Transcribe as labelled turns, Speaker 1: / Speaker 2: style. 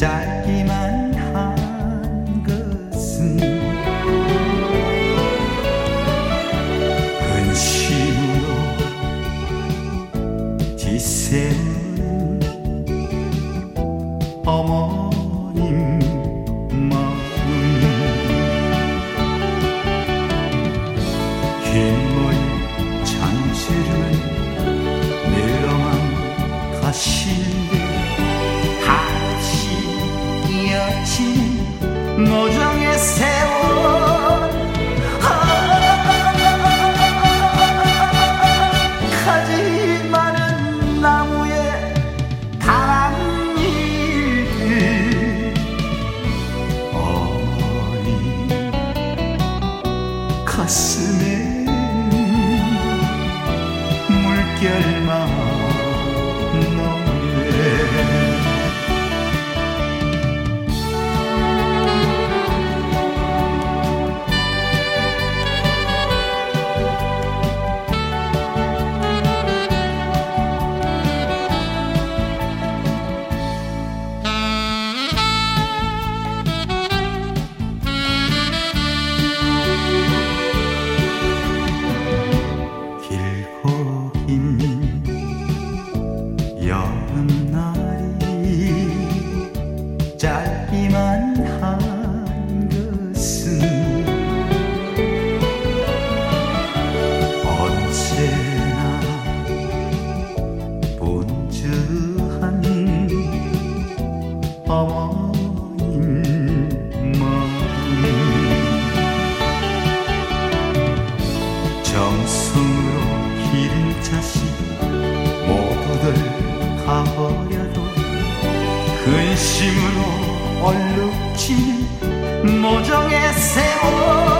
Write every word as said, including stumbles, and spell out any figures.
Speaker 1: 짧기만 한 것은 근심으로 지새운 어머님 마음 흰머리 잠시름은 내려만 가시는데 한없이 이어진 노정의 세월 가지 많은 나무에 가랑잎 어머니 가슴에 물결만 너네 길고 긴 여름날이 짧기만 한 것은 언제나 분주한 어머님 마음 정성으로 기른 자식 모두들 가버려도 근심으로 얼룩진 모정의 세월